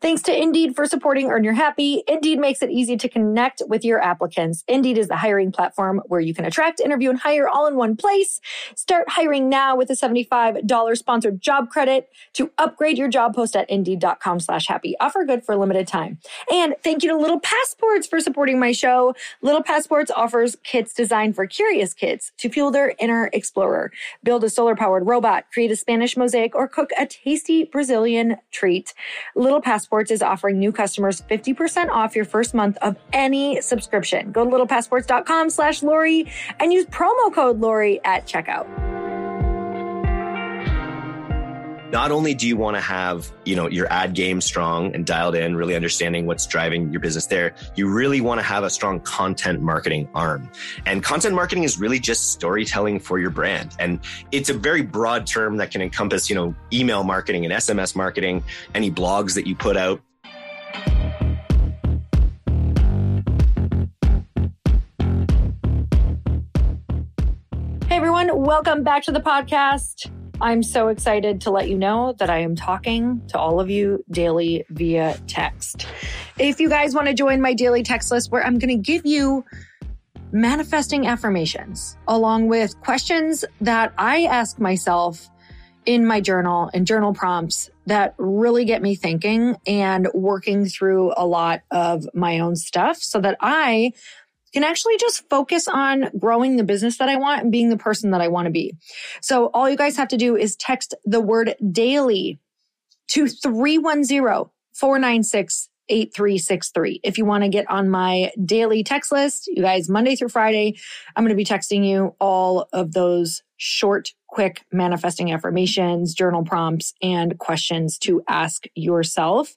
Thanks to Indeed for supporting Earn Your Happy. Indeed makes it easy to connect with your applicants. Indeed is the hiring platform where you can attract, interview, and hire all in one place. Start hiring now with a $75 sponsored job credit to upgrade your job post at Indeed.com/happy. Offer good for a limited time. And thank you to Little Passports for supporting my show. Little Passports offers kits designed for curious kids to fuel their inner explorer. Build a solar-powered robot, create a Spanish mosaic, or cook a tasty Brazilian treat. Little Passports is offering new customers 50% off your first month of any subscription. Go to littlepassports.com/Lori and use promo code Lori at checkout. Not only do you want to have, your ad game strong and dialed in, really understanding what's driving your business there, you really want to have a strong content marketing arm. And content marketing is really just storytelling for your brand. And it's a very broad term that can encompass, email marketing and SMS marketing, any blogs that you put out. Hey everyone, welcome back to the podcast. I'm so excited to let you know that I am talking to all of you daily via text. If you guys want to join my daily text list where I'm going to give you manifesting affirmations along with questions that I ask myself in my journal and journal prompts that really get me thinking and working through a lot of my own stuff so that I can actually just focus on growing the business that I want and being the person that I want to be. So all you guys have to do is text the word daily to 310-496-8363. If you want to get on my daily text list, you guys, Monday through Friday, I'm going to be texting you all of those short, quick manifesting affirmations, journal prompts, and questions to ask yourself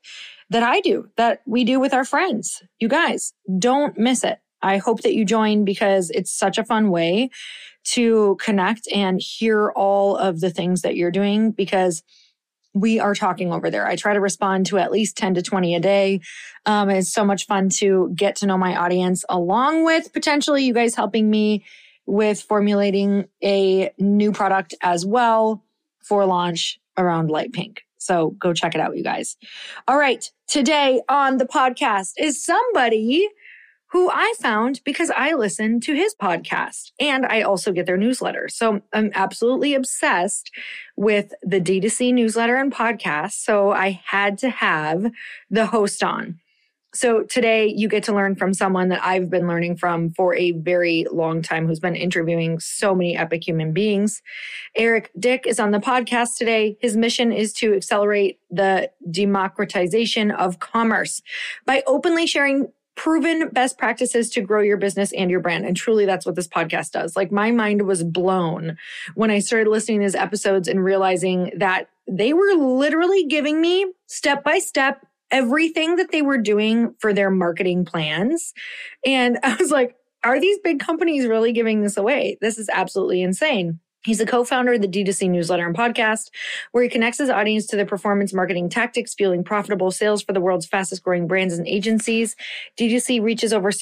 that we do with our friends. You guys, don't miss it. I hope that you join because it's such a fun way to connect and hear all of the things that you're doing because we are talking over there. I try to respond to at least 10 to 20 a day. It's so much fun to get to know my audience along with potentially you guys helping me with formulating a new product as well for launch around light pink. So go check it out, you guys. All right. Today on the podcast is somebody who I found because I listen to his podcast and I also get their newsletter. So I'm absolutely obsessed with the D2C newsletter and podcast. So I had to have the host on. So today you get to learn from someone that I've been learning from for a very long time, who's been interviewing so many epic human beings. Eric Dick is on the podcast today. His mission is to accelerate the democratization of commerce by openly sharing proven best practices to grow your business and your brand. And truly, that's what this podcast does. Like my mind was blown when I started listening to these episodes and realizing that they were literally giving me step by step everything that they were doing for their marketing plans. And I was like, are these big companies really giving this away? This is absolutely insane. He's the co-founder of the D2C newsletter and podcast, where he connects his audience to the performance marketing tactics, fueling profitable sales for the world's fastest growing brands and agencies. D2C reaches over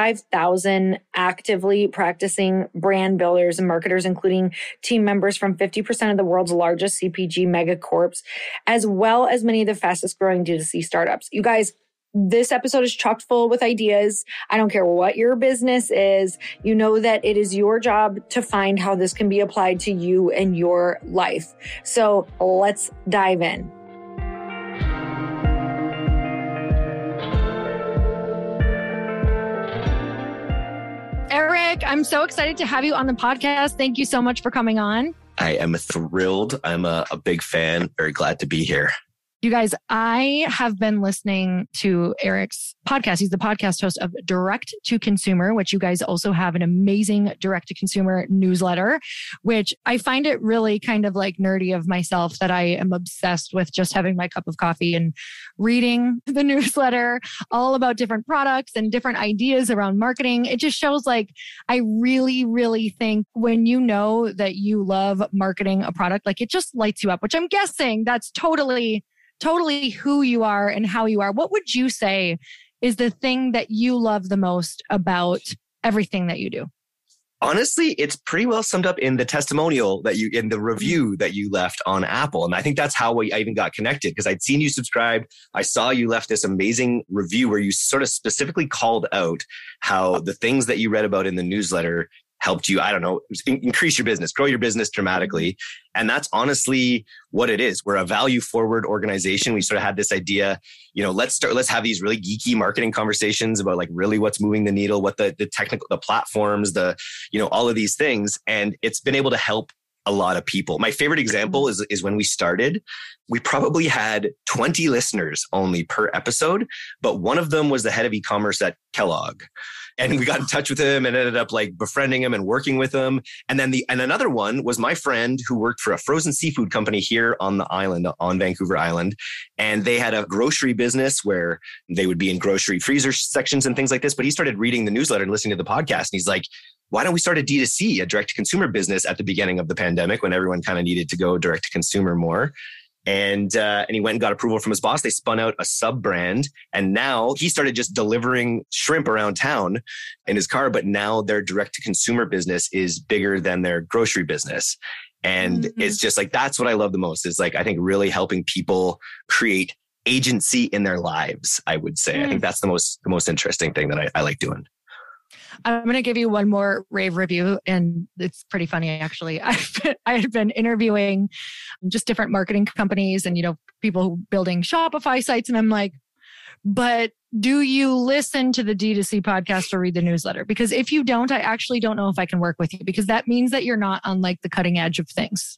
75,000 actively practicing brand builders and marketers, including team members from 50% of the world's largest CPG megacorps, as well as many of the fastest growing D2C startups. You guys, this episode is chock full with ideas. I don't care what your business is. You know that it is your job to find how this can be applied to you and your life. So let's dive in. Eric, I'm so excited to have you on the podcast. Thank you so much for coming on. I am thrilled. I'm a big fan. Very glad to be here. You guys, I have been listening to Eric's podcast. He's the podcast host of Direct to Consumer, which you guys also have an amazing direct to consumer newsletter, which I find it really kind of like nerdy of myself that I am obsessed with just having my cup of coffee and reading the newsletter all about different products and different ideas around marketing. It just shows like I really, really think when you know that you love marketing a product, like it just lights you up, which I'm guessing that's totally who you are and how you are. What would you say is the thing that you love the most about everything that you do? Honestly, it's pretty well summed up in the testimonial in the review that you left on Apple. And I think that's how I even got connected, because I'd seen you subscribe. I saw you left this amazing review where you sort of specifically called out how the things that you read about in the newsletter helped you, I don't know, increase your business, grow your business dramatically. And that's honestly what it is. We're a value forward organization. We sort of had this idea, let's have these really geeky marketing conversations about like really what's moving the needle, what the technical, the platforms, all of these things. And it's been able to help a lot of people. My favorite example is when we started, we probably had 20 listeners only per episode, but one of them was the head of e-commerce at Kellogg. And we got in touch with him and ended up like befriending him and working with him. And then another one was my friend who worked for a frozen seafood company here on the island, on Vancouver Island. And they had a grocery business where they would be in grocery freezer sections and things like this. But he started reading the newsletter and listening to the podcast. And he's like, why don't we start a D2C, a direct to consumer business at the beginning of the pandemic when everyone kind of needed to go direct to consumer more? And he went and got approval from his boss. They spun out a sub brand. And now he started just delivering shrimp around town in his car. But now their direct to consumer business is bigger than their grocery business. And it's just like, that's what I love the most, is like, I think really helping people create agency in their lives, I would say. I think that's the most interesting thing that I like doing. I'm going to give you one more rave review, and it's pretty funny, actually. I had been interviewing just different marketing companies and, people building Shopify sites. And I'm like, but do you listen to the D2C podcast or read the newsletter? Because if you don't, I actually don't know if I can work with you, because that means that you're not on like the cutting edge of things.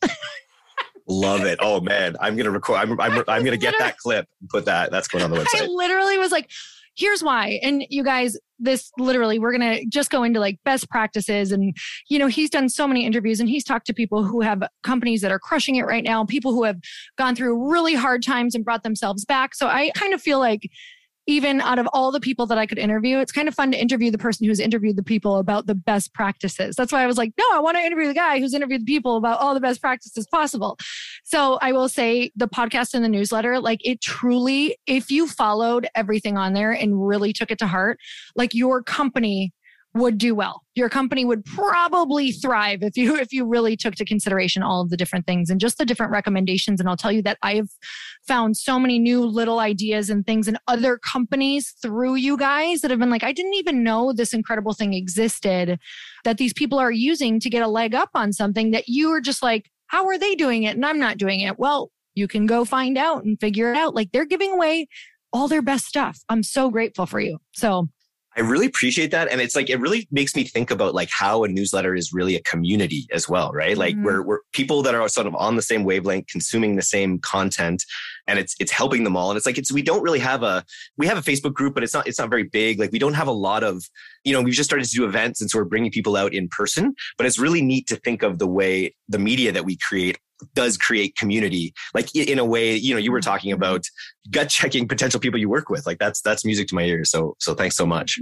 Love it. Oh man, I'm going to record. I'm going to get that clip and put that's going on the website. I literally was like, here's why. And you guys, this literally, we're going to just go into like best practices. And, he's done so many interviews and he's talked to people who have companies that are crushing it right now, people who have gone through really hard times and brought themselves back. So I kind of feel like even out of all the people that I could interview, it's kind of fun to interview the person who's interviewed the people about the best practices. That's why I was like, no, I want to interview the guy who's interviewed the people about all the best practices possible. So I will say the podcast and the newsletter, like it truly, if you followed everything on there and really took it to heart, like your company would do well. Your company would probably thrive if you really took to consideration all of the different things and just the different recommendations. And I'll tell you that I've found so many new little ideas and things in other companies through you guys that have been like, I didn't even know this incredible thing existed that these people are using to get a leg up on something that you were just like, how are they doing it? And I'm not doing it. Well, you can go find out and figure it out. Like they're giving away all their best stuff. I'm so grateful for you. So I really appreciate that. And it's like, it really makes me think about like how a newsletter is really a community as well, right? Like we're people that are sort of on the same wavelength, consuming the same content, and it's helping them all. And it's like, we don't really have we have a Facebook group, but it's not very big. Like we don't have a lot of, we've just started to do events and so we're bringing people out in person, but it's really neat to think of the way the media that we create does create community, like in a way, you were talking about gut checking potential people you work with. Like that's music to my ears. So thanks so much.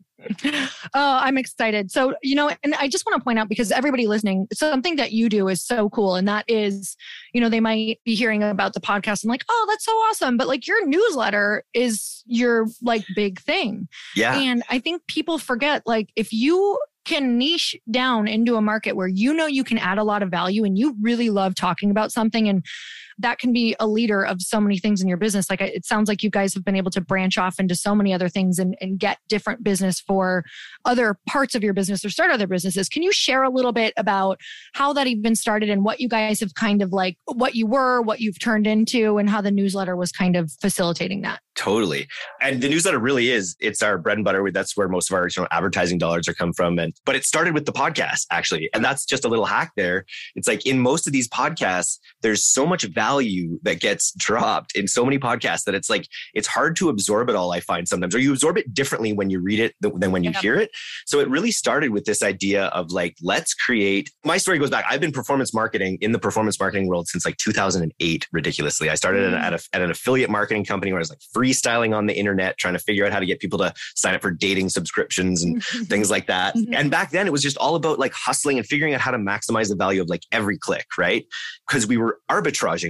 Oh, I'm excited. So, and I just want to point out, because everybody listening, something that you do is so cool. And that is, they might be hearing about the podcast and like, oh, that's so awesome. But like your newsletter is your like big thing. Yeah. And I think people forget, like if you can niche down into a market where you can add a lot of value and you really love talking about something, and that can be a leader of so many things in your business. Like it sounds like you guys have been able to branch off into so many other things and get different business for other parts of your business or start other businesses. Can you share a little bit about how that even started and what you guys have kind of like, what you've turned into, and how the newsletter was kind of facilitating that? Totally. And the newsletter really it's our bread and butter. That's where most of our advertising dollars are come from. But it started with the podcast actually. And that's just a little hack there. It's like in most of these podcasts, there's so much value that gets dropped in so many podcasts that it's like, it's hard to absorb it all, I find sometimes, or you absorb it differently when you read it than when you hear it. So it really started with this idea of like, let's create, my story goes back. I've been in the performance marketing world since like 2008, ridiculously. I started at an affiliate marketing company where I was like freestyling on the internet, trying to figure out how to get people to sign up for dating subscriptions and things like that. And back then it was just all about like hustling and figuring out how to maximize the value of like every click, right? Because we were arbitraging.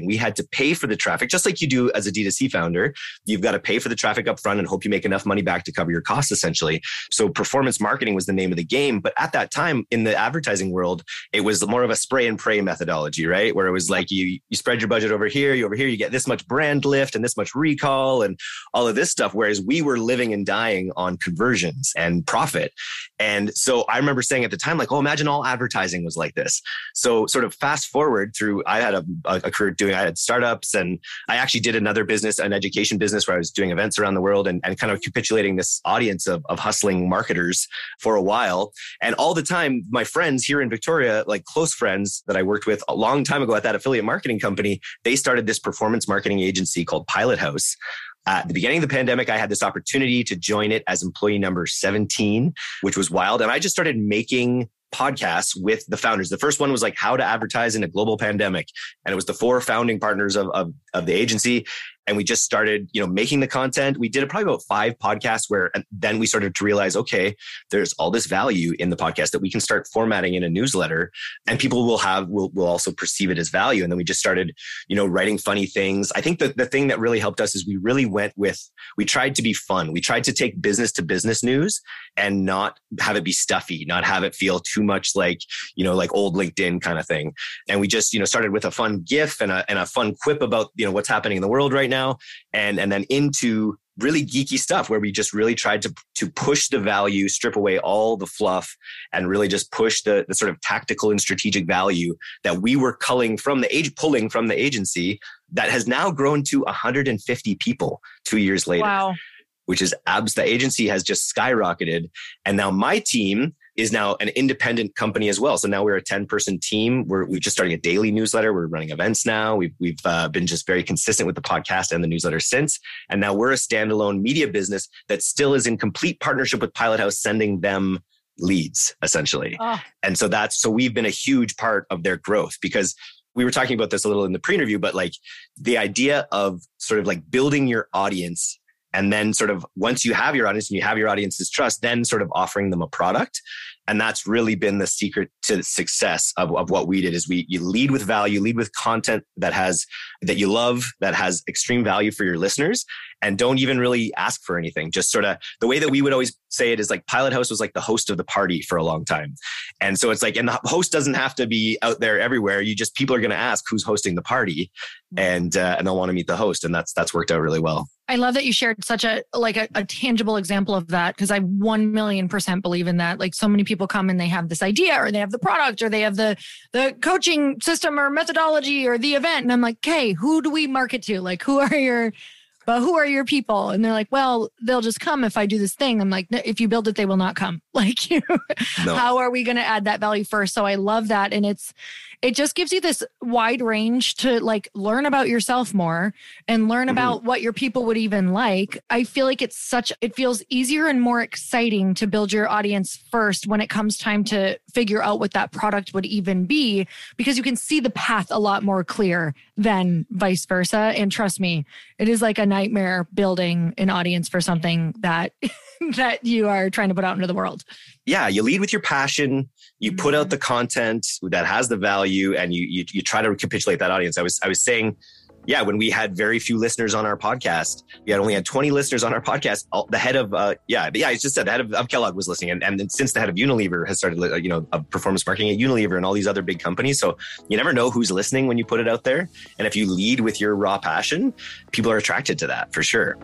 marketing. We had to pay for the traffic, just like you do as a D2C founder. You've got to pay for the traffic up front and hope you make enough money back to cover your costs, essentially. So performance marketing was the name of the game. But at that time in the advertising world, it was more of a spray and pray methodology, right? Where it was like you spread your budget over here, you get this much brand lift and this much recall and all of this stuff. Whereas we were living and dying on conversions and profit. And so I remember saying at the time, like, oh, imagine all advertising was like this. So sort of fast forward through, I had a career I had startups, and I actually did another business, an education business, where I was doing events around the world and kind of capitulating this audience of hustling marketers for a while. And all the time, my friends here in Victoria, like close friends that I worked with a long time ago at that affiliate marketing company, they started this performance marketing agency called Pilot House. At the beginning of the pandemic, I had this opportunity to join it as employee number 17, which was wild. And I just started making podcasts with the founders. The first one was like how to advertise in a global pandemic. And it was the 4 founding partners of the agency. And we just started, making the content. We did probably about 5 podcasts and then we started to realize, okay, there's all this value in the podcast that we can start formatting in a newsletter, and people will also perceive it as value. And then we just started, writing funny things. I think the thing that really helped us is we tried to be fun. We tried to take business to business news and not have it be stuffy, not have it feel too much like, like old LinkedIn kind of thing. And we just, started with a fun GIF and a fun quip about, what's happening in the world right now. And then into really geeky stuff where we just really tried to push the value, strip away all the fluff, and really just push the sort of tactical and strategic value that we were pulling from the agency that has now grown to 150 people 2 years later. Wow. Which is the agency has just skyrocketed. And now my team is now an independent company as well. So now we're a 10-person team. We're just starting a daily newsletter. We're running events now. We've been just very consistent with the podcast and the newsletter since. And now we're a standalone media business that still is in complete partnership with Pilot House, sending them leads, essentially. Oh. And so we've been a huge part of their growth, because we were talking about this a little in the pre-interview, but like the idea of sort of like building your audience, and then sort of once you have your audience and you have your audience's trust, then sort of offering them a product. And that's really been the secret to the success of what we did, is you lead with value, lead with content that you love, that has extreme value for your listeners, and don't even really ask for anything. Just sort of the way that we would always say it is like Pilot House was like the host of the party for a long time. And so it's like, and the host doesn't have to be out there everywhere. People are going to ask who's hosting the party, and they'll want to meet the host. And that's worked out really well. I love that you shared such a tangible example of that, because I 1,000,000% believe in that. Like, so many people come and they have this idea, or they have the product, or they have the coaching system or methodology or the event. And I'm like, okay, who do we market to? Like, who are your people? And they're like, well, they'll just come if I do this thing. I'm like, no, if you build it, they will not come. Like, no. How are we going to add that value first? So I love that. And it just gives you this wide range to like learn about yourself more and learn about what your people would even like. I feel like it feels easier and more exciting to build your audience first when it comes time to figure out what that product would even be, because you can see the path a lot more clear than vice versa. And trust me, it is like a nightmare building an audience for something that that you are trying to put out into the world. Yeah, you lead with your passion. You put out the content that has the value, and you try to recapitulate that audience. I was saying, yeah, when we had very few listeners on our podcast, we only had 20 listeners on our podcast. The head of I just said the head of Kellogg was listening, and since the head of Unilever has started, performance marketing at Unilever and all these other big companies. So you never know who's listening when you put it out there. And if you lead with your raw passion, people are attracted to that for sure.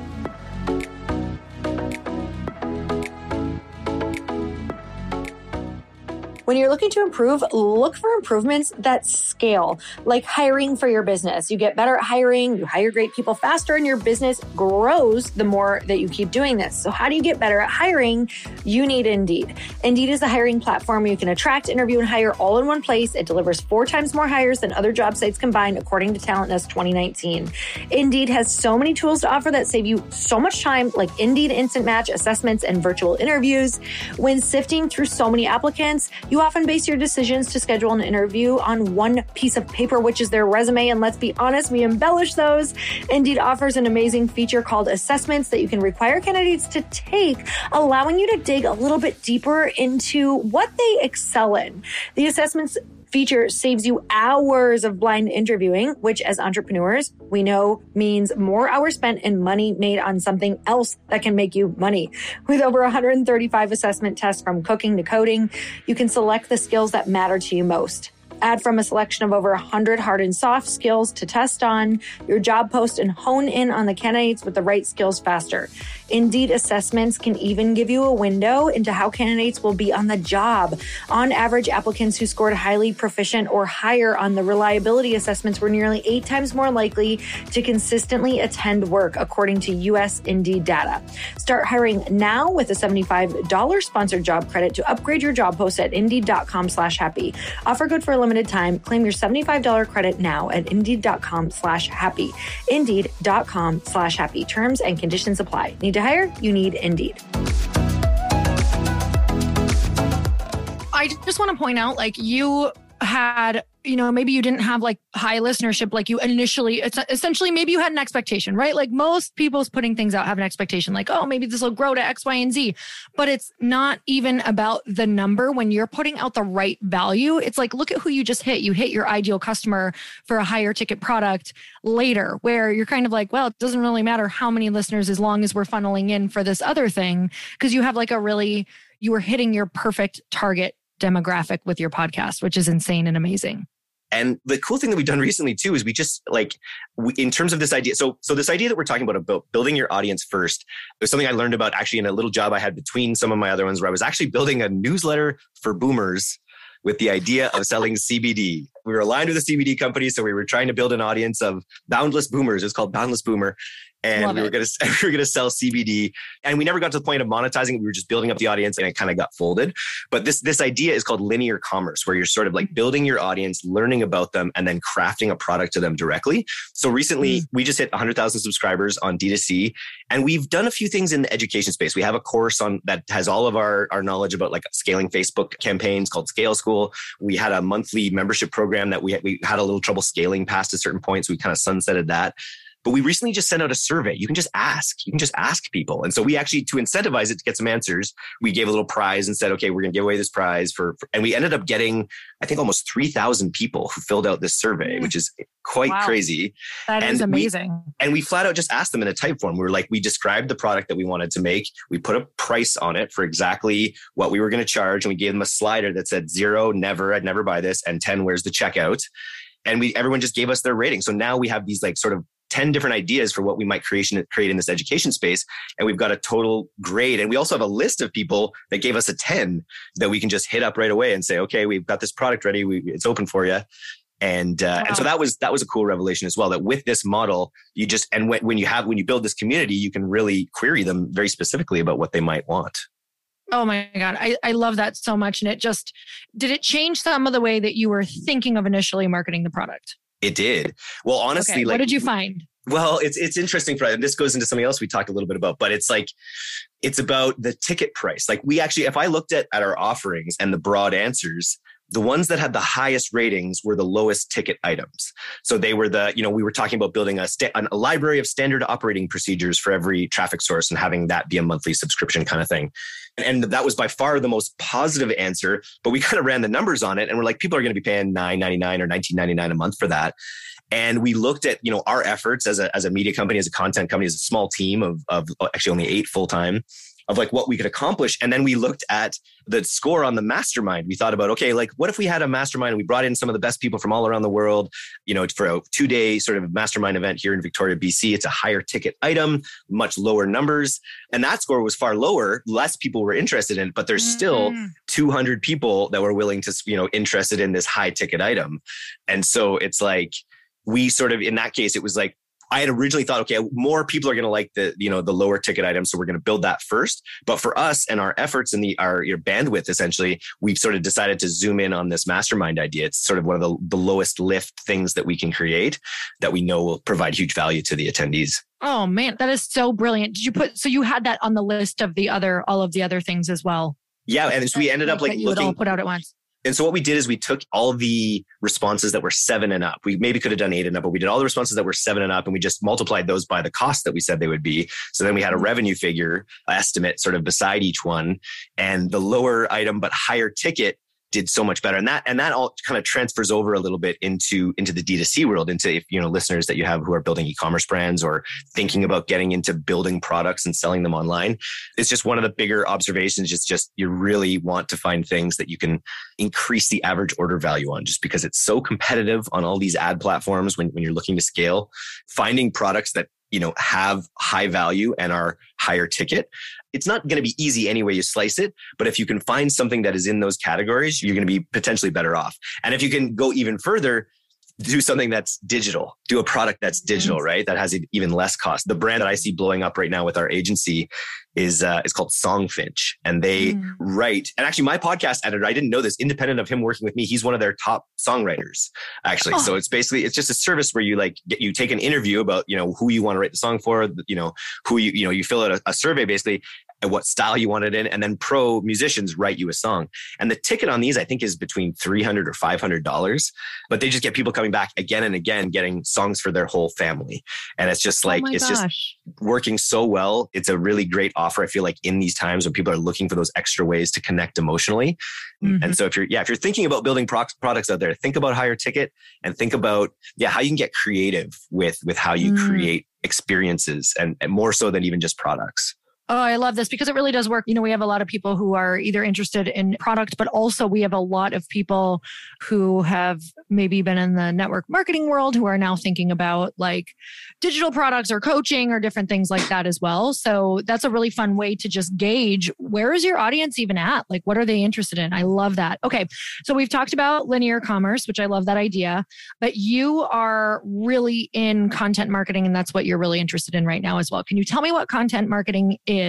When you're looking to improve, look for improvements that scale, like hiring for your business. You get better at hiring, you hire great people faster, and your business grows the more that you keep doing this. So how do you get better at hiring? You need Indeed. Indeed is a hiring platform where you can attract, interview, and hire all in one place. It delivers 4 times more hires than other job sites combined, according to Talent Nest 2019. Indeed has so many tools to offer that save you so much time, like Indeed Instant Match assessments and virtual interviews. When sifting through so many applicants, you often base your decisions to schedule an interview on one piece of paper, which is their resume. And let's be honest, we embellish those. Indeed offers an amazing feature called assessments that you can require candidates to take, allowing you to dig a little bit deeper into what they excel in. The assessments feature saves you hours of blind interviewing, which as entrepreneurs, we know means more hours spent and money made on something else that can make you money. With over 135 assessment tests from cooking to coding, you can select the skills that matter to you most. Add from a selection of over 100 hard and soft skills to test on your job post and hone in on the candidates with the right skills faster. Indeed assessments can even give you a window into how candidates will be on the job. On average, applicants who scored highly proficient or higher on the reliability assessments were nearly 8 times more likely to consistently attend work, according to US Indeed data. Start hiring now with a $75 sponsored job credit to upgrade your job post at Indeed.com/happy. Offer good for a limited time. Claim your $75 credit now at Indeed.com/happy. Indeed.com/happy. Terms and conditions apply. Need to hire? You need Indeed. I just want to point out, like, you had, maybe you didn't have like high listenership like you initially, it's essentially maybe you had an expectation, right? Like most people's putting things out have an expectation like, oh, maybe this will grow to X, Y, and Z. But it's not even about the number. When you're putting out the right value, it's like, look at who you just hit. You hit your ideal customer for a higher ticket product later, where you're kind of like, well, it doesn't really matter how many listeners as long as we're funneling in for this other thing, because you have like you were hitting your perfect target demographic with your podcast, which is insane and amazing. And the cool thing that we've done recently too is we just in terms of this idea. So this idea that we're talking about building your audience first, it was something I learned about actually in a little job I had between some of my other ones, where I was actually building a newsletter for boomers with the idea of selling CBD. We were aligned with a CBD company, so we were trying to build an audience of boundless boomers. It's called Boundless Boomer. And we were going to sell CBD, and we never got to the point of monetizing. We were just building up the audience, and it kind of got folded. But this idea is called linear commerce, where you're sort of like building your audience, learning about them, and then crafting a product to them directly. So recently, we just hit 100,000 subscribers on D2C, and we've done a few things in the education space. We have a course that has all of our knowledge about like scaling Facebook campaigns called Scale School. We had a monthly membership program that we had a little trouble scaling past a certain point, so we kind of sunsetted that. But we recently just sent out a survey. You can just ask. You can just ask people. And so we actually, to incentivize it to get some answers, we gave a little prize and said, okay, we're going to give away this prize and we ended up getting, I think, almost 3,000 people who filled out this survey, which is quite crazy. That is amazing. And we flat out just asked them in a type form. We were like, we described the product that we wanted to make. We put a price on it for exactly what we were going to charge. And we gave them a slider that said 0, never, I'd never buy this, and 10, where's the checkout? And everyone just gave us their rating. So now we have these like sort of 10 different ideas for what we might create in this education space. And we've got a total grade. And we also have a list of people that gave us a 10 that we can just hit up right away and say, okay, we've got this product ready. It's open for you. And so that was a cool revelation as well, that with this model, you just, and when you build this community, you can really query them very specifically about what they might want. Oh my God. I love that so much. And did it change some of the way that you were thinking of initially marketing the product? It did. Well, honestly, what did you find? Well, it's interesting, and this goes into something else we talked a little bit about, but it's about the ticket price. Like if I looked at our offerings and the broad answers, the ones that had the highest ratings were the lowest ticket items. So they were we were talking about building a library of standard operating procedures for every traffic source and having that be a monthly subscription kind of thing. And that was by far the most positive answer, but we kind of ran the numbers on it and we're like, people are going to be paying $9.99 or $19.99 a month for that. And we looked at, our efforts as a media company, as a content company, as a small team of actually only 8 full-time, of like what we could accomplish. And then we looked at the score on the mastermind. We thought about, okay, like what if we had a mastermind and we brought in some of the best people from all around the world, for a 2-day sort of mastermind event here in Victoria, BC. It's a higher ticket item, much lower numbers. And that score was far lower. Less people were interested in it, but there's still 200 people that were willing to, interested in this high ticket item. And so it's like, we sort of, in that case, it was like, I had originally thought, okay, more people are going to like the lower ticket items. So we're going to build that first. But for us and our efforts and our bandwidth, essentially, we've sort of decided to zoom in on this mastermind idea. It's sort of one of the lowest lift things that we can create that we know will provide huge value to the attendees. Oh man, that is so brilliant. So you had that on the list of all of the other things as well? Yeah. And so we ended up you would all put out at once. And so what we did is we took all the responses that were 7 and up. We maybe could have done 8 and up, but we did all the responses that were 7 and up and we just multiplied those by the cost that we said they would be. So then we had a revenue figure estimate sort of beside each one, and the lower item, but higher ticket did so much better. And that all kind of transfers over a little bit into the D2C world, into, if listeners that you have who are building e-commerce brands or thinking about getting into building products and selling them online. It's just one of the bigger observations. It's just you really want to find things that you can increase the average order value on, just because it's so competitive on all these ad platforms when you're looking to scale. Finding products that have high value and are higher ticket. It's not going to be easy any way you slice it, but if you can find something that is in those categories, you're going to be potentially better off. And if you can go even further, do something that's digital, do a product that's digital, right? That has even less cost. The brand that I see blowing up right now with our agency is called Songfinch, and they write, and actually my podcast editor, I didn't know this, independent of him working with me, he's one of their top songwriters actually. So it's just a service where you take an interview about, who you want to write the song for, who you fill out a survey basically, and what style you want it in, and then pro musicians write you a song. And the ticket on these, I think, is between $300 or $500, but they just get people coming back again and again, getting songs for their whole family. And it's just just working so well. It's a really great offer, I feel like, in these times when people are looking for those extra ways to connect emotionally. And so if you're thinking about building products out there, think about higher ticket and think about, how you can get creative with how you create experiences, and more so than even just products. Oh, I love this because it really does work. We have a lot of people who are either interested in product, but also we have a lot of people who have maybe been in the network marketing world who are now thinking about like digital products or coaching or different things like that as well. So that's a really fun way to just gauge, where is your audience even at? Like, what are they interested in? I love that. Okay. So we've talked about linear commerce, which I love that idea, but you are really in content marketing, and that's what you're really interested in right now as well. Can you tell me what content marketing is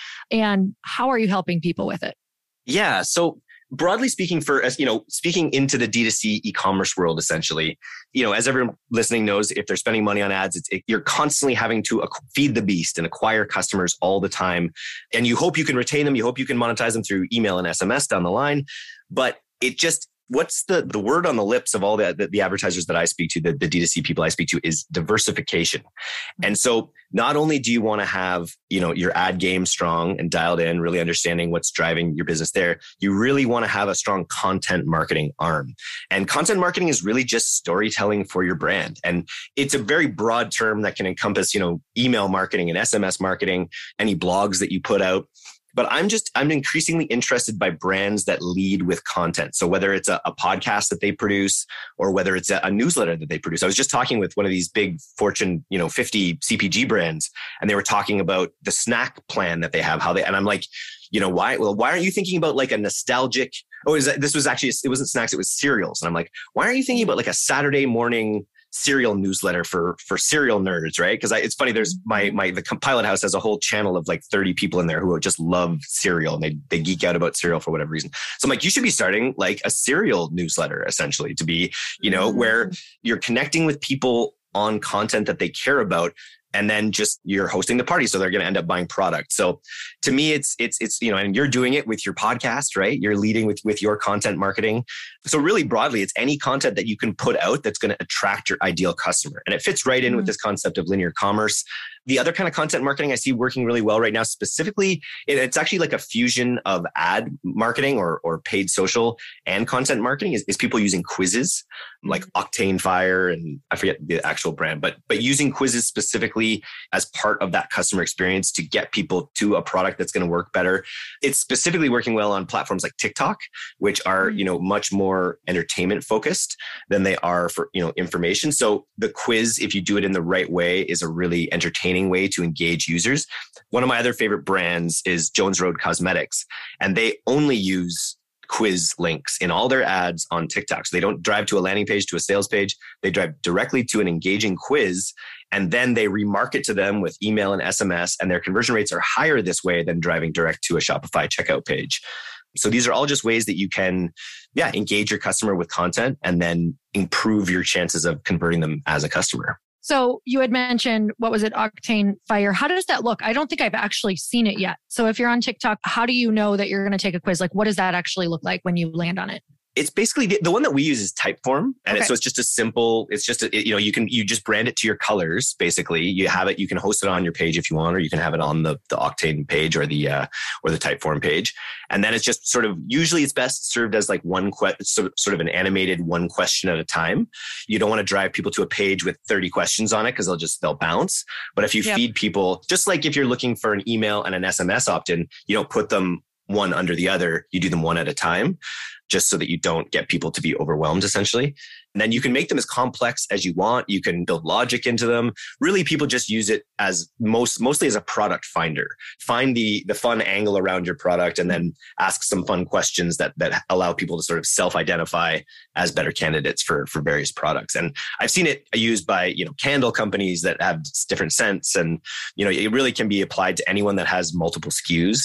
and how are you helping people with it? Yeah. So broadly speaking, speaking into the D2C e-commerce world, essentially, as everyone listening knows, if they're spending money on ads, you're constantly having to feed the beast and acquire customers all the time. And you hope you can retain them. You hope you can monetize them through email and SMS down the line. But what's the word on the lips of all the advertisers that I speak to, the D2C people I speak to, is diversification. And so not only do you want to have, your ad game strong and dialed in, really understanding what's driving your business there, you really want to have a strong content marketing arm. And content marketing is really just storytelling for your brand. And it's a very broad term that can encompass, email marketing and SMS marketing, any blogs that you put out. But I'm increasingly interested by brands that lead with content. So whether it's a podcast that they produce or whether it's a newsletter that they produce. I was just talking with one of these big Fortune, 50 CPG brands, and they were talking about the snack plan that they have, and I'm like, why aren't you thinking about like a nostalgic, it wasn't snacks, it was cereals. And I'm like, why aren't you thinking about like a Saturday morning cereal newsletter for cereal nerds, right? Because it's funny, there's the Pilot House has a whole channel of like 30 people in there who just love cereal, and they geek out about cereal for whatever reason. So I'm like, you should be starting like a cereal newsletter, essentially, to be, where you're connecting with people on content that they care about. And then just you're hosting the party, so they're going to end up buying product. So to me, it's and you're doing it with your podcast, right? You're leading with your content marketing. So really broadly, it's any content that you can put out that's going to attract your ideal customer, and it fits right in with this concept of linear commerce. The other kind of content marketing I see working really well right now, specifically, it's actually like a fusion of ad marketing or paid social and content marketing is people using quizzes like Octane Fire, and I forget the actual brand, but using quizzes specifically as part of that customer experience to get people to a product that's going to work better. It's specifically working well on platforms like TikTok, which are, much more entertainment focused than they are for, information. So the quiz, if you do it in the right way, is a really entertaining way to engage users. One of my other favorite brands is Jones Road Cosmetics, and they only use quiz links in all their ads on TikTok. So they don't drive to a landing page, to a sales page. They drive directly to an engaging quiz, and then they remarket to them with email and SMS, and their conversion rates are higher this way than driving direct to a Shopify checkout page. So these are all just ways that you can, engage your customer with content and then improve your chances of converting them as a customer. So you had mentioned, what was it, Octane Fire? How does that look? I don't think I've actually seen it yet. So if you're on TikTok, how do you know that you're going to take a quiz? Like, what does that actually look like when you land on it? It's basically the one that we use is Typeform. And Okay. so it's just a simple, you just brand it to your colors. Basically you have it, you can host it on your page if you want, or you can have it on the Octane page or the Typeform page. And then it's just sort of, usually it's best served as like sort of an animated one question at a time. You don't want to drive people to a page with 30 questions on it because they'll bounce. But if you feed people, just like if you're looking for an email and an SMS opt-in, you don't put them one under the other, you do them one at a time, just so that you don't get people to be overwhelmed, essentially. And then you can make them as complex as you want. You can build logic into them. Really, people just use it as mostly as a product finder. Find the fun angle around your product and then ask some fun questions that allow people to sort of self-identify as better candidates for various products. And I've seen it used by, candle companies that have different scents. And, it really can be applied to anyone that has multiple SKUs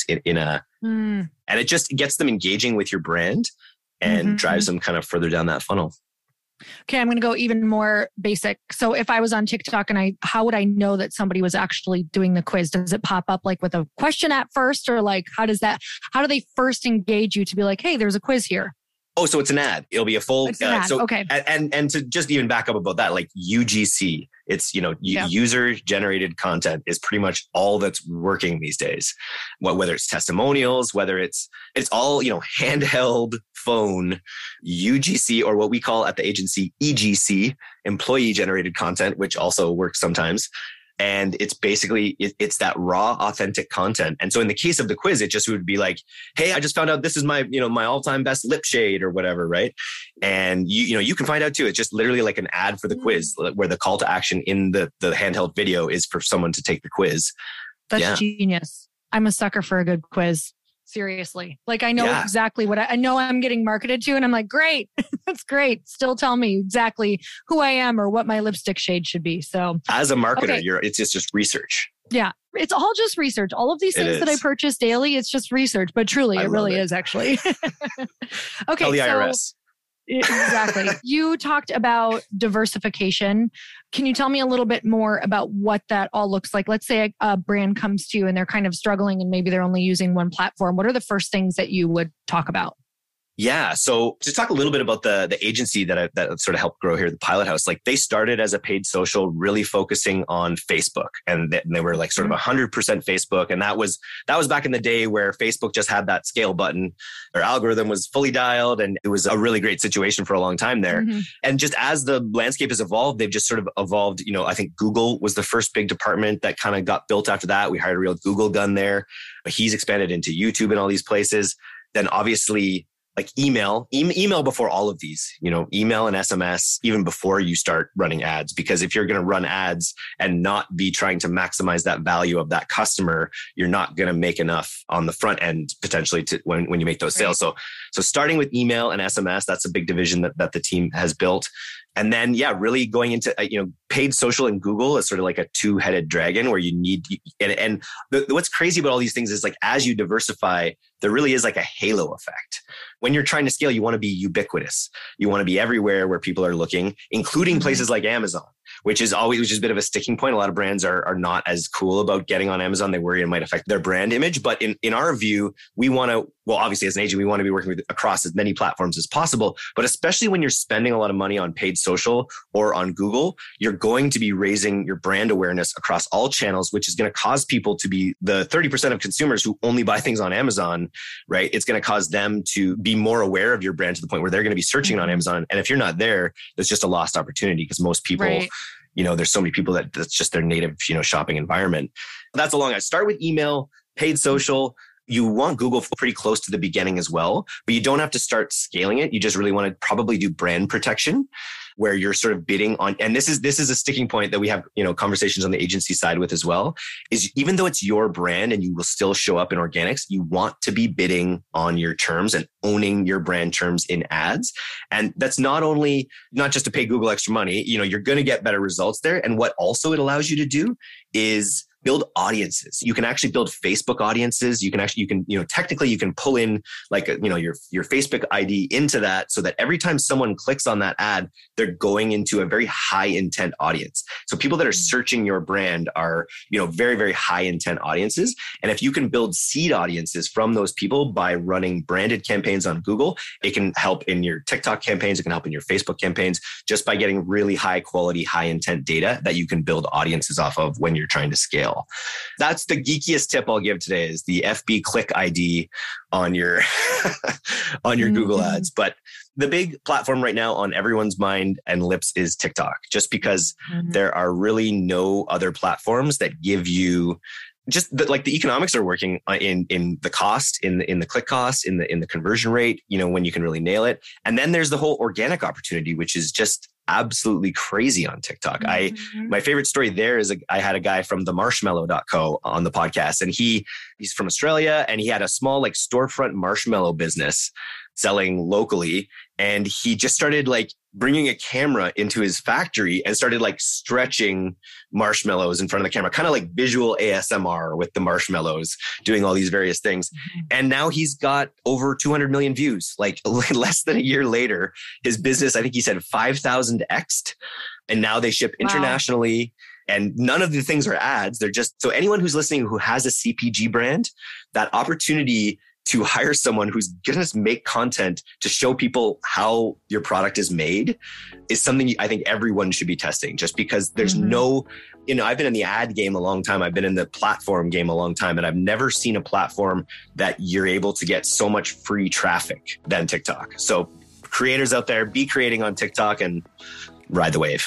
and it just gets them engaging with your brand and drives them kind of further down that funnel. Okay, I'm going to go even more basic. So if I was on TikTok and how would I know that somebody was actually doing the quiz? Does it pop up like with a question at first, or like how do they first engage you to be like, hey, there's a quiz here? Oh, so it's an ad. It'll be a full. Okay. And to just even back up about that, like UGC, it's, user generated content is pretty much all that's working these days. Whether it's testimonials, whether it's all, handheld phone, UGC, or what we call at the agency EGC, employee generated content, which also works sometimes. And it's basically, it's that raw, authentic content. And so in the case of the quiz, it just would be like, hey, I just found out this is my, my all-time best lip shade or whatever, right? And you can find out too. It's just literally like an ad for the quiz, where the call to action in the handheld video is for someone to take the quiz. That's genius. I'm a sucker for a good quiz. Seriously. Like I know exactly what I know I'm getting marketed to, and I'm like, great, that's great. Still tell me exactly who I am or what my lipstick shade should be. So as a marketer, it's just research. Yeah. It's all just research. All of these things that I purchase daily, it's just research, but truly it really is actually. Okay. Tell the IRS. Exactly. You talked about diversification. Can you tell me a little bit more about what that all looks like? Let's say a brand comes to you and they're kind of struggling and maybe they're only using one platform. What are the first things that you would talk about? Yeah. So to talk a little bit about the agency that sort of helped grow here, the Pilot House, like they started as a paid social, really focusing on Facebook, and they were like sort of 100% Facebook. And that was back in the day where Facebook just had that scale button. Their algorithm was fully dialed, and it was a really great situation for a long time there. And just as the landscape has evolved, they've just sort of evolved. I think Google was the first big department that kind of got built after that. We hired a real Google gun there. He's expanded into YouTube and all these places. Then obviously, like email before all of these, email and SMS, even before you start running ads. Because if you're going to run ads and not be trying to maximize that value of that customer, you're not going to make enough on the front end potentially to when you make those sales. So starting with email and SMS, that's a big division that the team has built. And then, really going into, paid social and Google is sort of like a two-headed dragon where you need, what's crazy about all these things is like, as you diversify, there really is like a halo effect. When you're trying to scale, you want to be ubiquitous. You want to be everywhere where people are looking, including places like Amazon, which is a bit of a sticking point. A lot of brands are not as cool about getting on Amazon. They worry it might affect their brand image. But in our view, we want to, obviously as an agent, we want to be working across as many platforms as possible. But especially when you're spending a lot of money on paid social or on Google, you're going to be raising your brand awareness across all channels, which is going to cause people to be the 30% of consumers who only buy things on Amazon, right? It's going to cause them to be more aware of your brand to the point where they're going to be searching on Amazon. And if you're not there, it's just a lost opportunity because most people, there's so many people that's just their native, shopping environment. That's I start with email, paid social. You want Google pretty close to the beginning as well, but you don't have to start scaling it. You just really want to probably do brand protection where you're sort of bidding on, and this is a sticking point that we have, conversations on the agency side with as well, is even though it's your brand and you will still show up in organics, you want to be bidding on your terms and owning your brand terms in ads. And that's not just to pay Google extra money, you're going to get better results there. And what also it allows you to do is build audiences. You can actually build Facebook audiences. Technically you can pull in like, your Facebook ID into that so that every time someone clicks on that ad, they're going into a very high intent audience. So people that are searching your brand are, very, very high intent audiences. And if you can build seed audiences from those people by running branded campaigns on Google, it can help in your TikTok campaigns. It can help in your Facebook campaigns just by getting really high quality, high intent data that you can build audiences off of when you're trying to scale. That's the geekiest tip I'll give today is the FB Click ID on your Google ads. But the big platform right now on everyone's mind and lips is TikTok, just because there are really no other platforms that give you just the economics are working in the cost, in the click cost, in the conversion rate, when you can really nail it. And then there's the whole organic opportunity, which is just absolutely crazy on TikTok. My favorite story there is I had a guy from the marshmallow.co on the podcast, and he's from Australia, and he had a small storefront marshmallow business selling locally. And he just started bringing a camera into his factory and started stretching marshmallows in front of the camera, kind of like visual ASMR with the marshmallows, doing all these various things. And now he's got over 200 million views, less than a year later. His business, I think he said 5,000x'd. And now they ship internationally. Wow. And none of the things are ads. They're just, so anyone who's listening who has a CPG brand, that opportunity to hire someone who's going to make content to show people how your product is made is something I think everyone should be testing, just because there's no, I've been in the ad game a long time. I've been in the platform game a long time, and I've never seen a platform that you're able to get so much free traffic than TikTok. So creators out there, be creating on TikTok and ride the wave.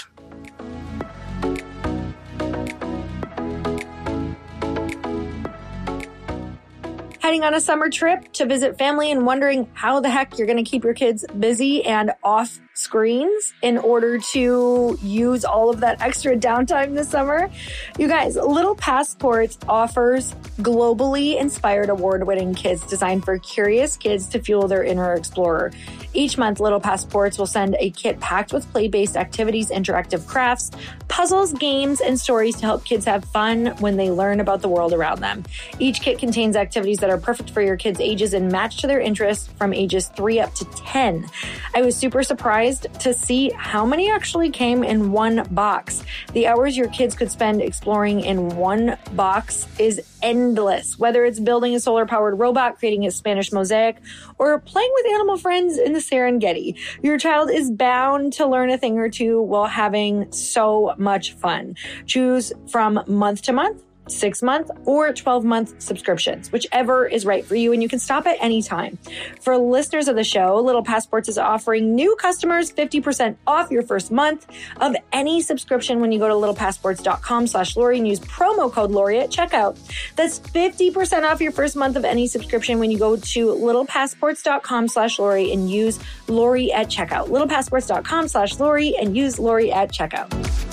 Heading on a summer trip to visit family and wondering how the heck you're going to keep your kids busy and off screens in order to use all of that extra downtime this summer? You guys, Little Passports offers globally inspired award-winning kits designed for curious kids to fuel their inner explorer. Each month, Little Passports will send a kit packed with play-based activities, interactive crafts, puzzles, games, and stories to help kids have fun when they learn about the world around them. Each kit contains activities that are perfect for your kids' ages and match to their interests from ages 3 up to 10. I was super surprised to see how many actually came in one box. The hours your kids could spend exploring in one box is endless, whether it's building a solar-powered robot, creating a Spanish mosaic, or playing with animal friends in the Serengeti. Your child is bound to learn a thing or two while having so much fun. Choose from month to month, 6-month, or 12-month subscriptions, whichever is right for you, and you can stop at any time. For listeners of the show, Little Passports is offering new customers 50% off your first month of any subscription when you go to littlepassports.com/Lori and use promo code Lori at checkout. That's 50% off your first month of any subscription when you go to littlepassports.com/Lori and use Lori at checkout. littlepassports.com/Lori and use Lori at checkout.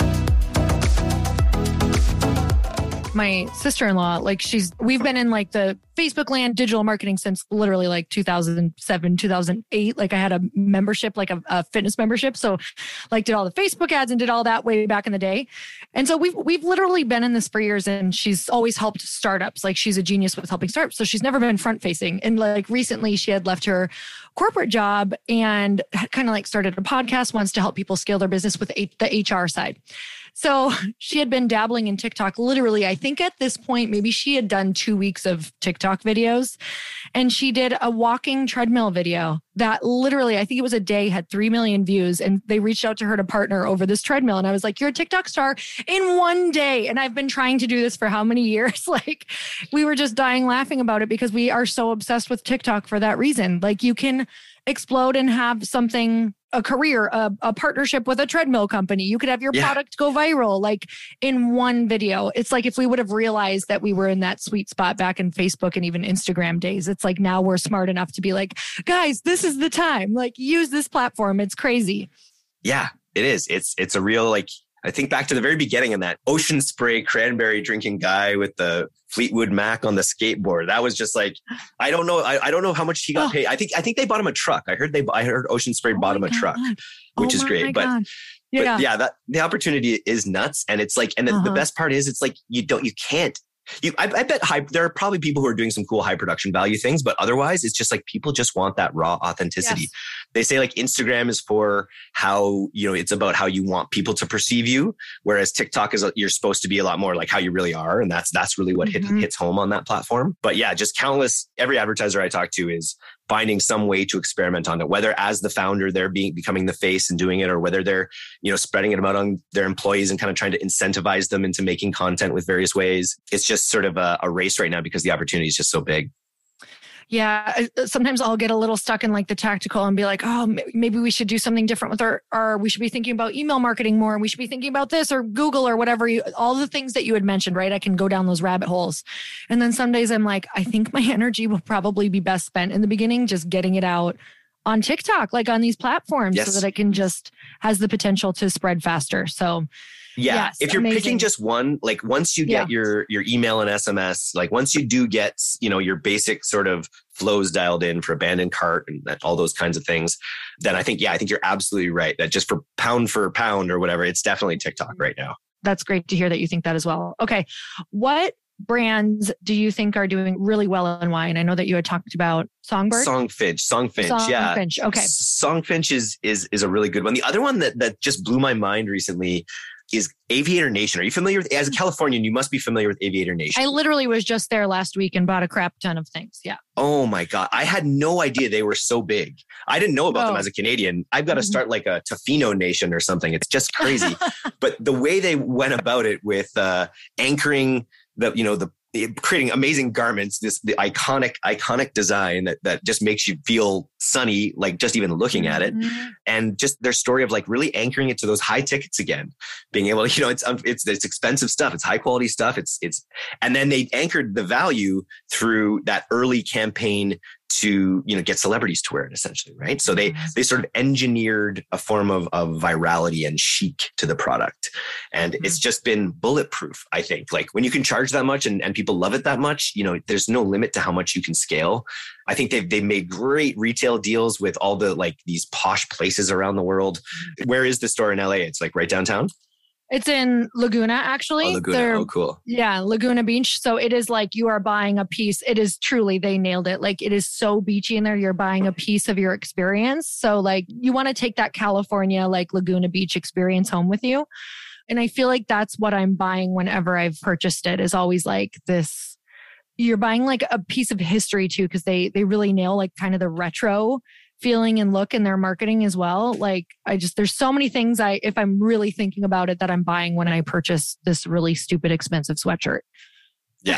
My sister-in-law, we've been in the Facebook land digital marketing since literally 2007, 2008. I had a membership, a fitness membership. So did all the Facebook ads and did all that way back in the day. And so we've literally been in this for years, and she's always helped startups. She's a genius with helping startups. So she's never been front facing. And recently she had left her corporate job and kind of started a podcast, wants to help people scale their business with the HR side. So she had been dabbling in TikTok. Literally, I think at this point, maybe she had done 2 weeks of TikTok videos, and she did a walking treadmill video that literally, I think it was a day, had 3 million views, and they reached out to her to partner over this treadmill. And I was like, you're a TikTok star in one day. And I've been trying to do this for how many years? We were just dying laughing about it because we are so obsessed with TikTok for that reason. You can explode and have something, a career, a partnership with a treadmill company. You could have your product go viral in one video. It's if we would have realized that we were in that sweet spot back in Facebook and even Instagram days. It's now we're smart enough to be guys, this is the time. Use this platform. It's crazy. Yeah, it is. It's a real I think back to the very beginning and that Ocean Spray cranberry drinking guy with the Fleetwood Mac on the skateboard. That was just I don't know. I don't know how much he got paid. I think they bought him a truck. I heard Ocean Spray bought him a truck, which is great. But But yeah, that the opportunity is nuts. And it's like, and the best part is it's like, you can't. I bet there are probably people who are doing some cool high production value things, but otherwise it's just like people just want that raw authenticity. Yes. They say like Instagram is for how, it's about how you want people to perceive you. Whereas TikTok is, you're supposed to be a lot more like how you really are. And that's really what hits home on that platform. But yeah, just every advertiser I talk to is finding some way to experiment on it, whether as the founder, they're becoming the face and doing it, or whether they're, spreading it about on their employees and kind of trying to incentivize them into making content with various ways. It's just sort of a race right now because the opportunity is just so big. Yeah. Sometimes I'll get a little stuck in like the tactical and be like, oh, maybe we should do something different with our we should be thinking about email marketing more. And we should be thinking about this or Google or whatever, all the things that you had mentioned, right? I can go down those rabbit holes. And then some days I'm like, I think my energy will probably be best spent in the beginning, just getting it out on TikTok, like on these platforms so that it can just has the potential to spread faster. So yeah, yes, if you're picking just one, like once you get your email and SMS, like once you do get, your basic sort of flows dialed in for abandoned cart and all those kinds of things, then I think you're absolutely right. That just for pound or whatever, it's definitely TikTok right now. That's great to hear that you think that as well. Okay. What brands do you think are doing really well and why? And I know that you had talked about Songbird. Songfinch. Yeah. Okay. Songfinch is a really good one. The other one that just blew my mind recently is Aviator Nation. Are you familiar with, as a Californian, you must be familiar with Aviator Nation. I literally was just there last week and bought a crap ton of things. Yeah. Oh my God. I had no idea they were so big. I didn't know about them as a Canadian. I've got to start like a Tofino Nation or something. It's just crazy. But the way they went about it with anchoring creating amazing garments, the iconic design that just makes you feel sunny, like just even looking at it. And just their story of like really anchoring it to those high tickets again, being able to, it's expensive stuff. It's high quality stuff. And then they anchored the value through that early campaign to, get celebrities to wear it essentially. Right. So they sort of engineered a form of virality and chic to the product. And it's just been bulletproof. I think like when you can charge that much and people love it that much, there's no limit to how much you can scale. I think they've made great retail deals with all the like these posh places around the world. Where is the store in LA? It's like right downtown. It's in Laguna, actually. Oh, Laguna. Cool. Yeah, Laguna Beach. So it is like you are buying a piece. It is truly, they nailed it. Like it is so beachy in there. You're buying a piece of your experience. So like you want to take that California, like Laguna Beach experience home with you. And I feel like that's what I'm buying whenever I've purchased it, is always like this. You're buying like a piece of history too, because they really nail like kind of the retro feeling and look in their marketing as well. Like there's so many things if I'm really thinking about it, that I'm buying when I purchase this really stupid expensive sweatshirt. Yeah,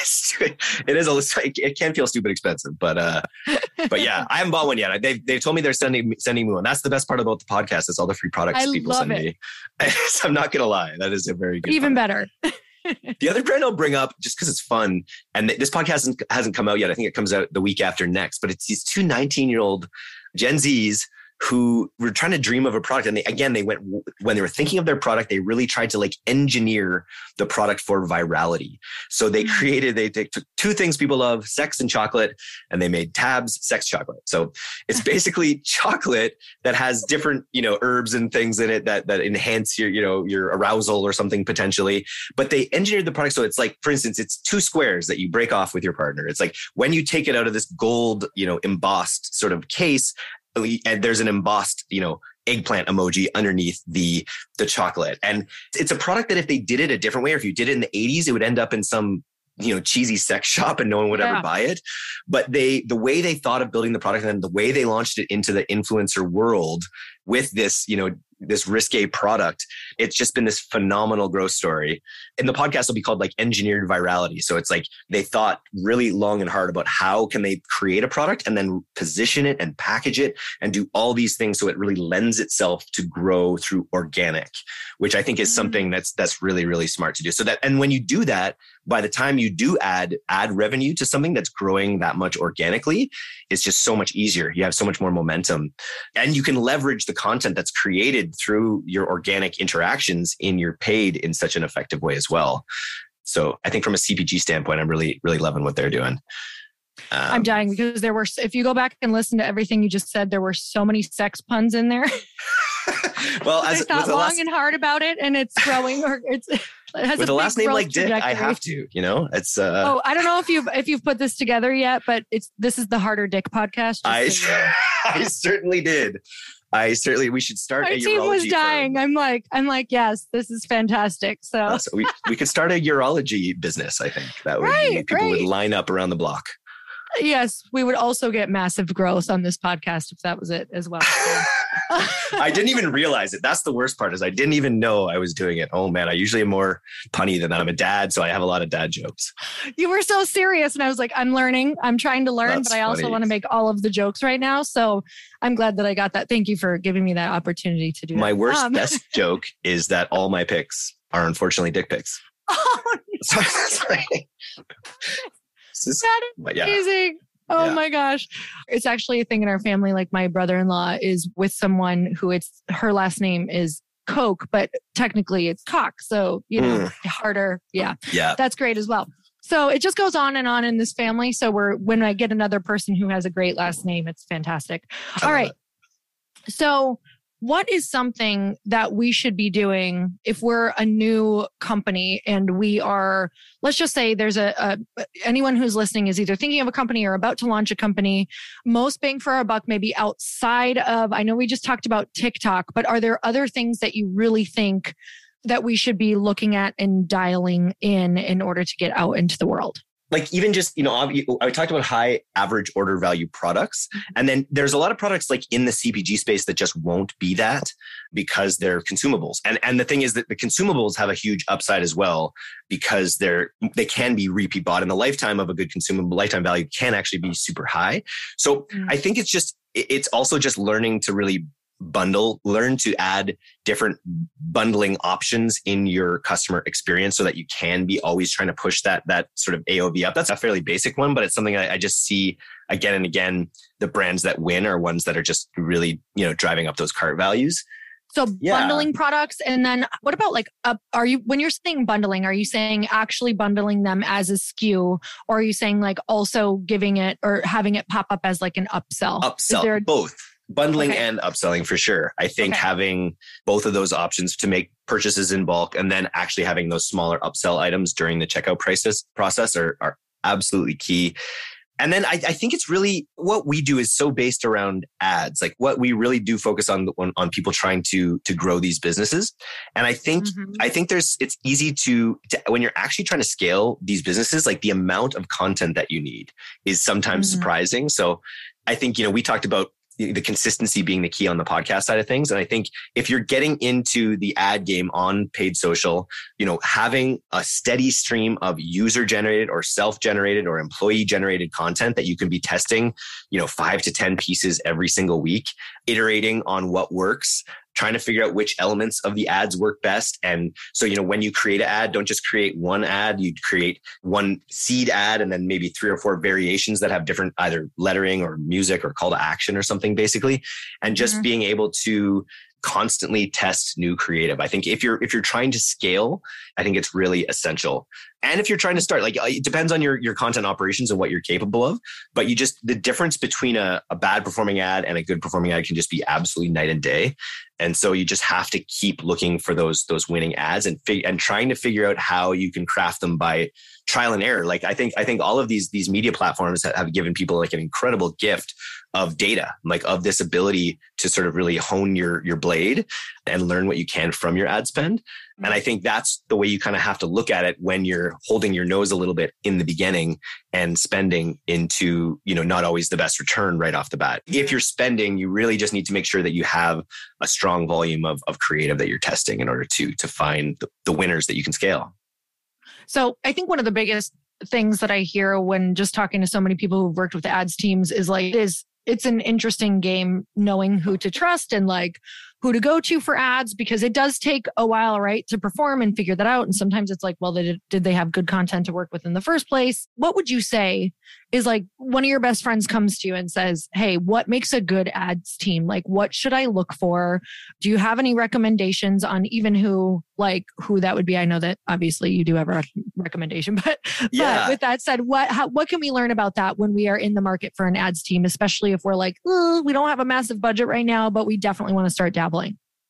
it is. It can feel stupid expensive, but yeah, I haven't bought one yet. They've told me they're sending me one. That's the best part about the podcast is all the free products people send me. So I'm not going to lie. That is a very good Even product. Better. The other brand I'll bring up, just because it's fun, and this podcast hasn't come out yet. I think it comes out the week after next, but it's these two 19-year-old Gen Zs who were trying to dream of a product. And they went, when they were thinking of their product, they really tried to like engineer the product for virality. So they took two things people love, sex and chocolate, and they made Tabs sex chocolate. So it's basically chocolate that has different, herbs and things in it that enhance your arousal or something potentially. But they engineered the product. So it's like, for instance, it's two squares that you break off with your partner. It's like when you take it out of this gold, embossed sort of case, and there's an embossed, eggplant emoji underneath the chocolate. And it's a product that if they did it a different way, or if you did it in the 80s, it would end up in some, cheesy sex shop and no one would ever buy it. But the way they thought of building the product and the way they launched it into the influencer world with this, this risque product, it's just been this phenomenal growth story. And the podcast will be called like Engineered Virality. So it's like they thought really long and hard about how can they create a product and then position it and package it and do all these things so it really lends itself to grow through organic, which I think is something that's really, really smart to do. So that, and when you do that, by the time you do add revenue to something that's growing that much organically, it's just so much easier. You have so much more momentum, and you can leverage the content that's created through your organic interactions in your paid in such an effective way as well. So I think from a CPG standpoint, I'm really, really loving what they're doing. I'm dying because if you go back and listen to everything you just said, there were so many sex puns in there. Well, I thought long and hard about it, and it's growing, or it has with a a last name like Dick, trajectory. I have to. It's. Oh, I don't know if you've put this together yet, but this is the Harder Dick podcast. I certainly did. We should start. My team was dying. Firm. I'm like, yes, this is fantastic. So we could start a urology business. I think that would people would line up around the block. Yes, we would also get massive growth on this podcast if that was it as well. So. I didn't even realize it. That's the worst part, is I didn't even know I was doing it. Oh man, I usually am more punny than that. I'm a dad, so I have a lot of dad jokes. You were so serious, and I was like, I'm learning. I'm trying to learn, but I also want to make all of the jokes right now. So I'm glad that I got that. Thank you for giving me that opportunity to do that. My worst best joke is that all my pics are unfortunately dick pics. Oh, no. Sorry. That is amazing. Oh my gosh. It's actually a thing in our family. Like my brother-in-law is with someone who her last name is Coke, but technically it's Cock. So, harder. Yeah. That's great as well. So it just goes on in this family. So when I get another person who has a great last name, it's fantastic. All right. So what is something that we should be doing if we're a new company and we are, let's just say there's anyone who's listening is either thinking of a company or about to launch a company, most bang for our buck, maybe outside of, I know we just talked about TikTok, but are there other things that you really think that we should be looking at and dialing in order to get out into the world? Like even just, I talked about high average order value products. And then there's a lot of products like in the CPG space that just won't be that because they're consumables. And the thing is that the consumables have a huge upside as well because they can be repeat bought, and the lifetime of a good consumable, lifetime value can actually be super high. So I think it's also just learning to really learn to add different bundling options in your customer experience so that you can be always trying to push that sort of AOV up. That's a fairly basic one, but it's something I just see again and again. The brands that win are ones that are just really, driving up those cart values. So bundling products. And then what about when you're saying bundling, are you saying actually bundling them as a SKU, or are you saying like also giving it or having it pop up as like an upsell? Both. Bundling and upselling for sure. I think having both of those options to make purchases in bulk and then actually having those smaller upsell items during the checkout process are absolutely key. And then I think it's really what we do is so based around ads. Like what we really do focus on people trying to grow these businesses. And I think it's easy to when you're actually trying to scale these businesses, like the amount of content that you need is sometimes surprising. So I think, we talked about the consistency being the key on the podcast side of things. And I think if you're getting into the ad game on paid social, having a steady stream of user generated or self-generated or employee generated content that you can be testing, 5 to 10 pieces every single week, iterating on what works, trying to figure out which elements of the ads work best. And so, when you create an ad, don't just create one ad, you'd create one seed ad and then maybe 3 or 4 variations that have different either lettering or music or call to action or something basically. And just being able to constantly test new creative. I think if you're trying to scale, I think it's really essential. And if you're trying to start, like it depends on your content operations and what you're capable of. But the difference between a bad performing ad and a good performing ad can just be absolutely night and day. And so you just have to keep looking for those winning ads and trying to figure out how you can craft them by trial and error. Like I think all of these media platforms have given people like an incredible gift of data, like of this ability to sort of really hone your blade and learn what you can from your ad spend. And I think that's the way you kind of have to look at it when you're holding your nose a little bit in the beginning and spending into, not always the best return right off the bat. If you're spending, you really just need to make sure that you have a strong volume of creative that you're testing in order to find the winners that you can scale. So I think one of the biggest things that I hear when just talking to so many people who've worked with ads teams is it's an interesting game knowing who to trust and like who to go to for ads, because it does take a while, right, to perform and figure that out. And sometimes it's like, well, did they have good content to work with in the first place? What would you say is like one of your best friends comes to you and says, hey, what makes a good ads team? Like, what should I look for? Do you have any recommendations on even who that would be? I know that obviously you do have a recommendation, but with that said, what can we learn about that when we are in the market for an ads team, especially if we're like, we don't have a massive budget right now, but we definitely want to start dabbling?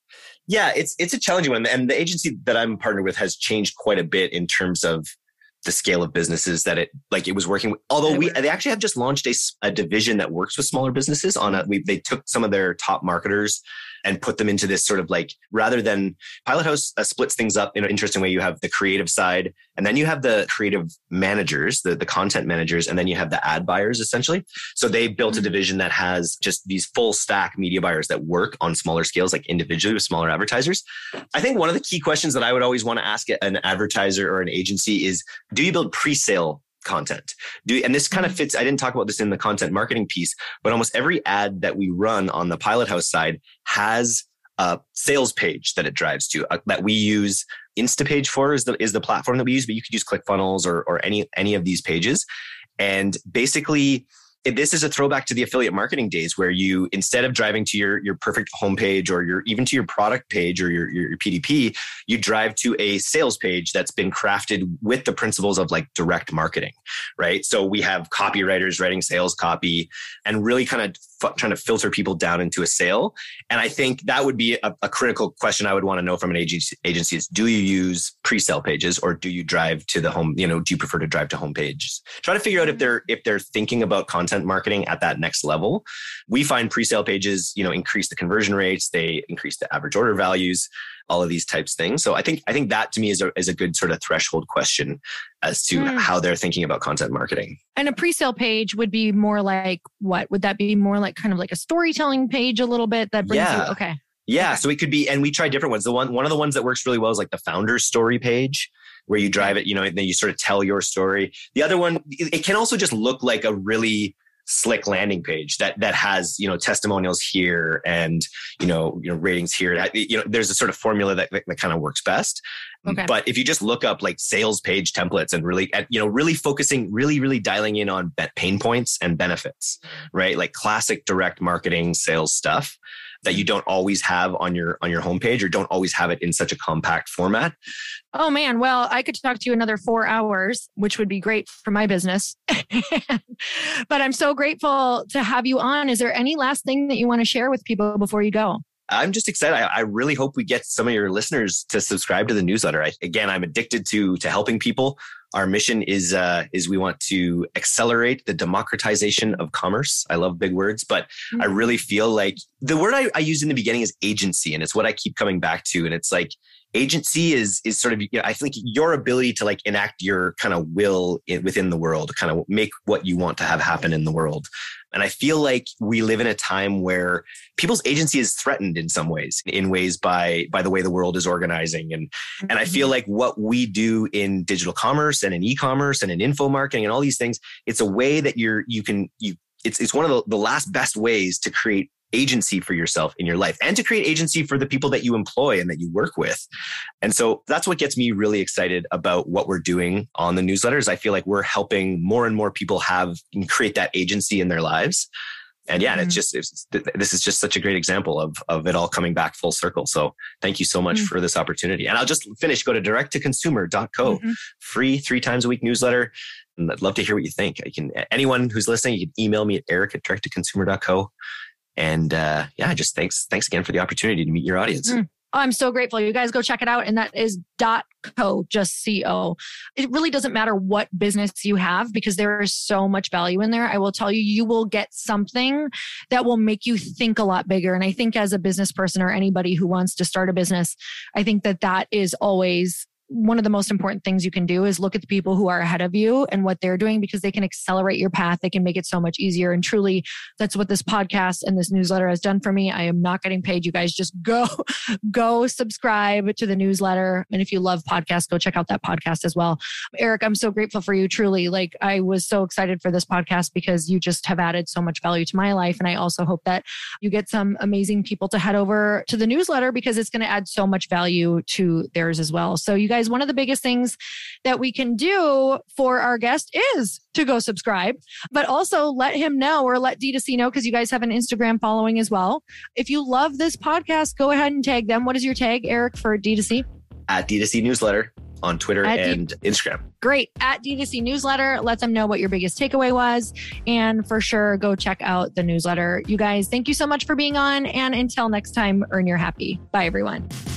Yeah, it's a challenging one. And the agency that I'm partnered with has changed quite a bit in terms of the scale of businesses that it was working with. Although they actually have just launched a division that works with smaller businesses they took some of their top marketers and put them into this sort of rather than Pilot House splits things up in an interesting way. You have the creative side, and then you have the creative managers, the content managers, and then you have the ad buyers essentially. So they built a division that has just these full stack media buyers that work on smaller scales, like individually with smaller advertisers. I think one of the key questions that I would always want to ask an advertiser or an agency is, do you build pre-sale content? And this kind of fits, I didn't talk about this in the content marketing piece, but almost every ad that we run on the Pilot House side has a sales page that it drives to, that we use Instapage for is the platform that we use, but you could use ClickFunnels or any of these pages. And basically, this is a throwback to the affiliate marketing days where you, instead of driving to your perfect homepage or even to your product page or your PDP, you drive to a sales page that's been crafted with the principles of direct marketing, right? So we have copywriters writing sales copy and really kind of trying to filter people down into a sale. And I think that would be a critical question I would want to know from an agency is, do you use pre-sale pages or do you drive to the home? Do you prefer to drive to home pages? Try to figure out if they're thinking about content marketing at that next level. We find pre-sale pages, increase the conversion rates, they increase the average order values, all of these types of things. So I think that to me is a good sort of threshold question as to how they're thinking about content marketing. And a pre-sale page would be more like what? Would that be more like kind of like a storytelling page a little bit that brings you? Okay. Yeah. So it could be, and we try different ones. One of the ones that works really well is the founder's story page, where you drive it, and then you sort of tell your story. The other one, it can also just look like a really slick landing page that has, testimonials here and, ratings here. There's a sort of formula that kind of works best. Okay. But if you just look up sales page templates and really focusing, really dialing in on pain points and benefits, right? Like classic direct marketing sales stuff that you don't always have on your homepage or don't always have it in such a compact format. Oh man, well, I could talk to you another 4 hours, which would be great for my business. But I'm so grateful to have you on. Is there any last thing that you want to share with people before you go? I'm just excited. I really hope we get some of your listeners to subscribe to the newsletter. I'm addicted to helping people. Our mission is we want to accelerate the democratization of commerce. I love big words, but I really feel like the word I used in the beginning is agency, and it's what I keep coming back to. And it's agency is sort of, I think your ability to enact your kind of will within the world, kind of make what you want to have happen in the world. And I feel like we live in a time where people's agency is threatened in some ways, by the way the world is organizing. And I feel like what we do in digital commerce and in e-commerce and in info marketing and all these things, it's a way that it's one of the last best ways to create agency for yourself in your life and to create agency for the people that you employ and that you work with. And so that's what gets me really excited about what we're doing on the newsletters. I feel like we're helping more and more people create that agency in their lives. And yeah, this is just such a great example of it all coming back full circle. So thank you so much for this opportunity. And I'll just finish, go to directtoconsumer.co, free 3 times a week newsletter. And I'd love to hear what you think. Anyone who's listening, you can email me at eric@directtoconsumer.co. And just thanks again for the opportunity to meet your audience. I'm so grateful. You guys go check it out. And that is .co, just CO. It really doesn't matter what business you have because there is so much value in there. I will tell you, you will get something that will make you think a lot bigger. And I think as a business person or anybody who wants to start a business, I think that is always one of the most important things you can do is look at the people who are ahead of you and what they're doing because they can accelerate your path. They can make it so much easier. And truly, that's what this podcast and this newsletter has done for me. I am not getting paid. You guys just go subscribe to the newsletter. And if you love podcasts, go check out that podcast as well. Eric, I'm so grateful for you. Truly, I was so excited for this podcast because you just have added so much value to my life. And I also hope that you get some amazing people to head over to the newsletter because it's going to add so much value to theirs as well. So you guys, one of the biggest things that we can do for our guest is to go subscribe, but also let him know or let D2C know because you guys have an Instagram following as well. If you love this podcast, go ahead and tag them. What is your tag, Eric, for D2C? At D2C Newsletter on Twitter and Instagram. Great. At D2C Newsletter, let them know what your biggest takeaway was. And for sure, go check out the newsletter. You guys, thank you so much for being on. And until next time, earn your happy. Bye, everyone.